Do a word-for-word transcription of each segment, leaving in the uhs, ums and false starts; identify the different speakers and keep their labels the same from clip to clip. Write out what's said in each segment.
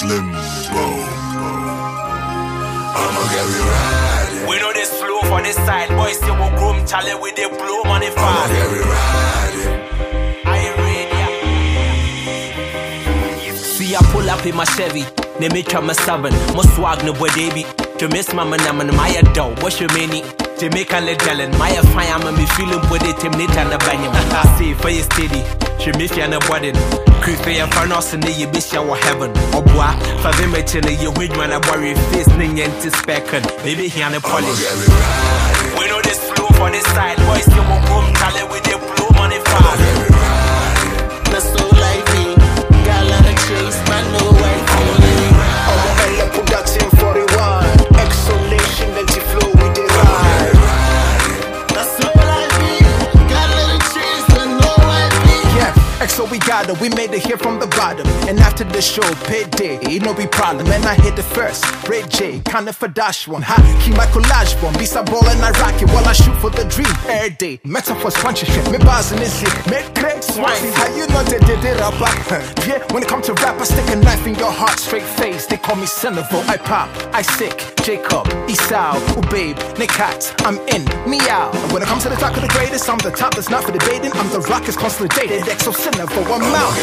Speaker 1: Slim Bro. I'ma get me riding.
Speaker 2: We know this flow for this side, boys say we'll groom Charlie with the blow money fast.
Speaker 1: I'ma get me riding.
Speaker 2: Are you ready? See I pull up in my Chevy, they make try my seven, my swag no boy baby. To miss my man, I'm my dough. What's your many? Jamaican legend, my fire, I'm me feeling with it, Timnit and the banyam. I see for you steady. She miss you on the body. Creepy and Farnos and you miss your heaven. Or bois, for them, it's in you win when I worry face, Ning to specken. Maybe he on a polish. We know this flow for this side, boys, you won't come Charlie with the blue money fast.
Speaker 3: That's so like me. Got a lot of chase, man, no way for me. I'm a L production forty-one. Exhalation, then she flow with the ride. That's so like me. Got a lot of chase, man, no way for me.
Speaker 4: Yeah, X O we got it, we made it here from the bottom. And after the show, payday, it no be problem. And I hit the first, Ray J, kinda for dash one. Ha, keep my collage bomb, be some ball and I rock it while I shoot for the dream every day. Metaphors punch shit, me bars in this shit, make great swine. How you know they did it up? Yeah, when it comes to rap, I stick a knife in your heart, straight face. They call me Senevo, I pop, I sick, Jacob, Esau, oh babe, Nikat, I'm in, meow. And when it comes to the talk of the greatest, I'm the top that's not for debating. I'm the rock is consolidated, X O Senevo, I'm out.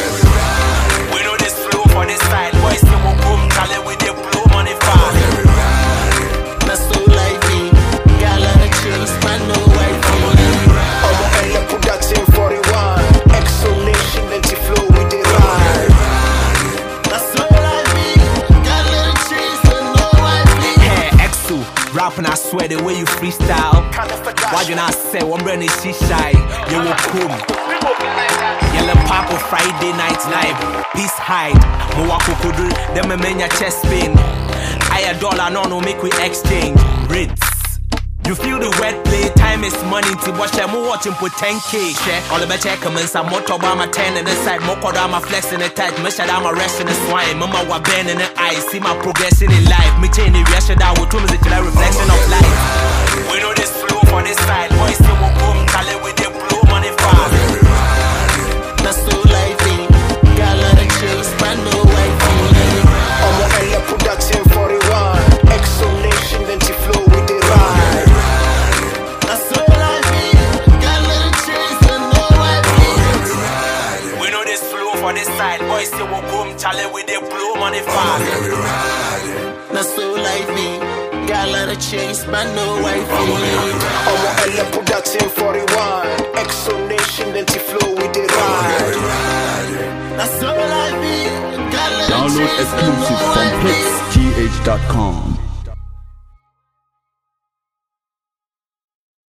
Speaker 2: We know this flow for this side, boys say we'll come Charlie with the blue money fast.
Speaker 3: That's so like me. Got a lot of chase, man, no way for me. I'm a L production forty-one. Exhalation, then she flow with the ride. That's so like me. Got a lot of chase, man, no way for me.
Speaker 2: Hey, X O, rapping, I swear the way you freestyle. Why you not say one brand is she shy? You will come. Yellow Papa Friday night live. Peace hide. Mwako kudu, them a menya chest pain. I a dollar, no no make we exchange rates. You feel the wet play, time is money. To watch them watching put ten K. Share all the better comments. I'm more top my ten in the side. More called I'm a flex in the tight. Me shut I'm a rest in the swine. Mama wa bend in the eye. See my progression in life. Me change the reaction that will to me the reflection of life. We know this flow for this side. Boys say we'll come Charlie with the blue money fast.
Speaker 3: That's so like me. Got a lot of chase, man, no way for me. I'm a L production forty-one. Exhalation, then she flow with the ride. That's so like me. Got a lot of chase, man, no way for me.
Speaker 2: We know this flow for this side. Boys say we'll come Charlie with the blue money fast.
Speaker 3: That's so like me. Got a lot of chase, man, no way for me. I'm a L production forty-one. Exhalation, then she flow with the ride. That's so like me. Got a lot of
Speaker 5: Download
Speaker 3: chase, man,
Speaker 5: exclusive
Speaker 3: no
Speaker 5: from
Speaker 3: way for me.
Speaker 5: Hits T H dot com.